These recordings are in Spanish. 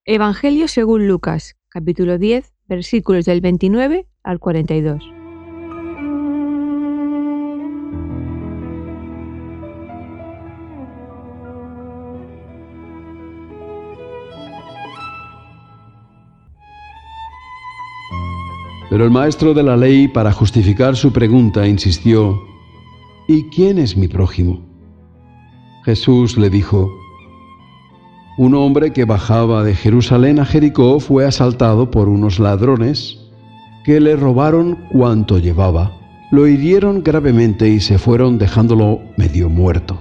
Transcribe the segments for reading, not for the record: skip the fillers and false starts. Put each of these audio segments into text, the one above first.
Evangelio según Lucas, capítulo 10, versículos del 29 al 42. Pero el maestro de la ley, para justificar su pregunta, insistió: ¿Y quién es mi prójimo? Jesús le dijo: un hombre que bajaba de Jerusalén a Jericó fue asaltado por unos ladrones que le robaron cuanto llevaba, lo hirieron gravemente y se fueron dejándolo medio muerto.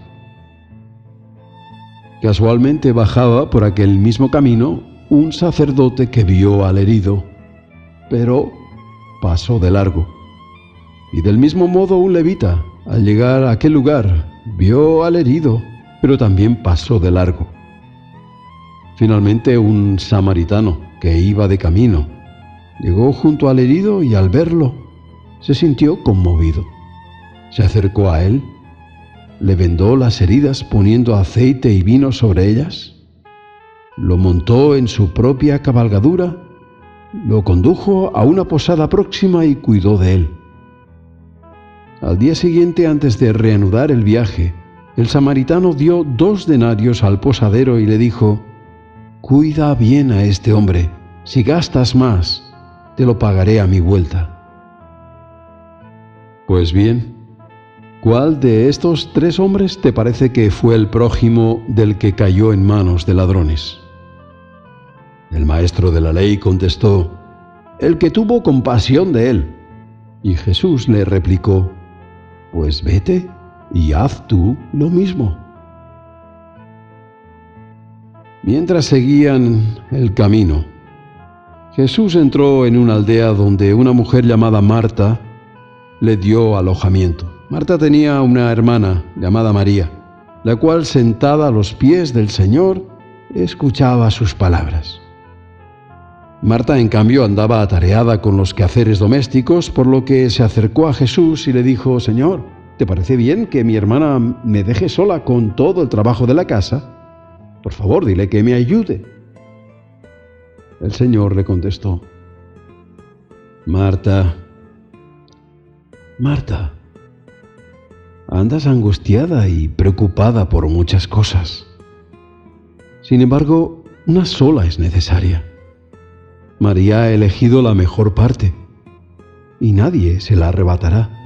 Casualmente bajaba por aquel mismo camino un sacerdote que vio al herido, pero pasó de largo. Y del mismo modo un levita, al llegar a aquel lugar, vio al herido, pero también pasó de largo. Finalmente un samaritano que iba de camino llegó junto al herido y al verlo se sintió conmovido. Se acercó a él, le vendó las heridas poniendo aceite y vino sobre ellas, lo montó en su propia cabalgadura, lo condujo a una posada próxima y cuidó de él. Al día siguiente, antes de reanudar el viaje, el samaritano dio 2 denarios al posadero y le dijo: «Cuida bien a este hombre. Si gastas más, te lo pagaré a mi vuelta». Pues bien, ¿cuál de estos 3 hombres te parece que fue el prójimo del que cayó en manos de ladrones? El maestro de la ley contestó: «El que tuvo compasión de él». Y Jesús le replicó: «Pues vete y haz tú lo mismo». Mientras seguían el camino, Jesús entró en una aldea donde una mujer llamada Marta le dio alojamiento. Marta tenía una hermana llamada María, la cual, sentada a los pies del Señor, escuchaba sus palabras. Marta, en cambio, andaba atareada con los quehaceres domésticos, por lo que se acercó a Jesús y le dijo: «Señor, ¿te parece bien que mi hermana me deje sola con todo el trabajo de la casa? Por favor, dile que me ayude». El Señor le contestó: «Marta, Marta, andas angustiada y preocupada por muchas cosas. Sin embargo, una sola es necesaria. María ha elegido la mejor parte, y nadie se la arrebatará».